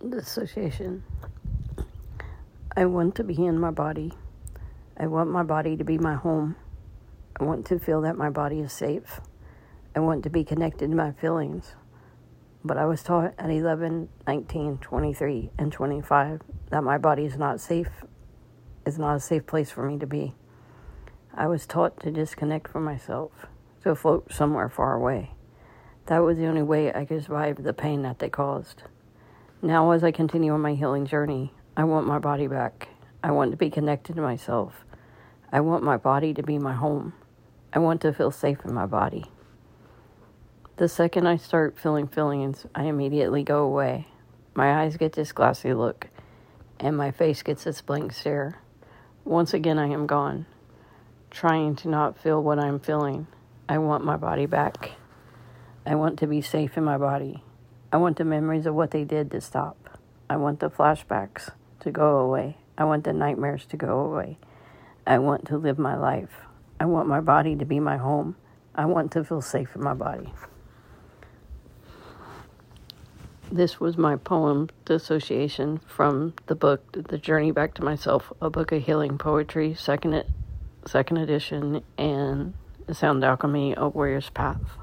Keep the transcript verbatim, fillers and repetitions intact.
Dissociation. I want to be in my body. I want my body to be my home. I want to feel that my body is safe. I want to be connected to my feelings. But I was taught at eleven, nineteen, twenty-three, and twenty-five that my body is not safe. It's not a safe place for me to be. I was taught to disconnect from myself, to float somewhere far away. That was the only way I could survive the pain that they caused. Now, as I continue on my healing journey, I want my body back. I want to be connected to myself. I want my body to be my home. I want to feel safe in my body. The second I start feeling feelings, I immediately go away. My eyes get this glassy look, and my face gets this blank stare. Once again, I am gone, trying to not feel what I'm feeling. I want my body back. I want to be safe in my body. I want the memories of what they did to stop. I want the flashbacks to go away. I want the nightmares to go away. I want to live my life. I want my body to be my home. I want to feel safe in my body. This was my poem, Dissociation, from the book, The Journey Back to Myself, a book of healing poetry, second, second edition, and The Sound Alchemy, A Warrior's Path.